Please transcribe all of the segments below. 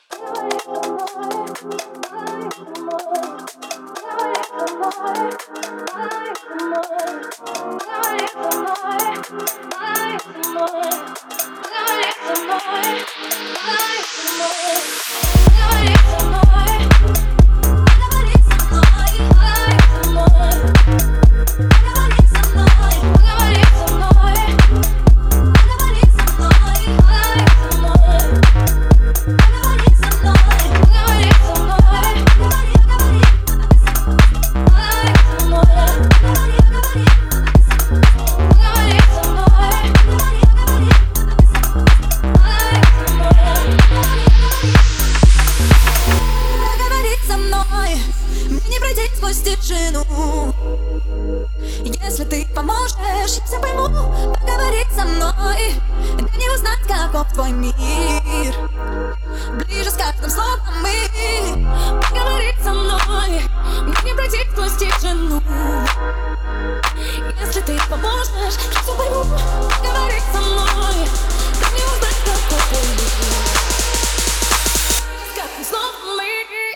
Если ты поможешь, я все пойму. Поговорить со мной, дай мне узнать, каков твой мир. Ближе с каждым словом мы. Поговорить со мной, мне не пройти сквозь тишину. Если ты поможешь, я все пойму. Поговорить со мной, дай мне узнать, каков твой мир. С каждым словом мы.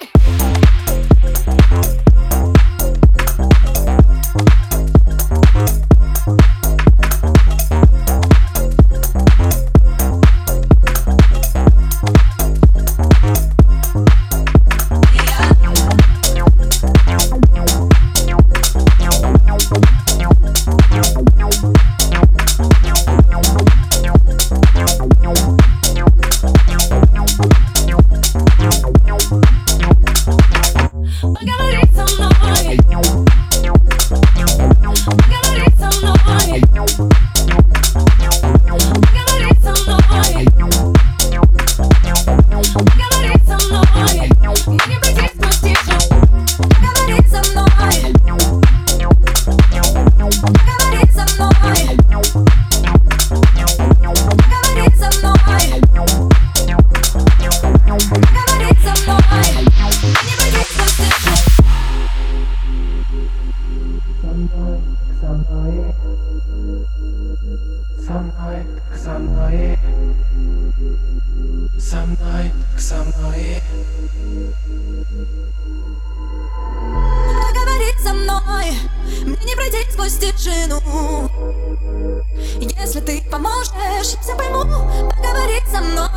Поговорить со мной, мне не пройти сквозь тишину. Если ты поможешь, я все пойму. Поговорить со мной.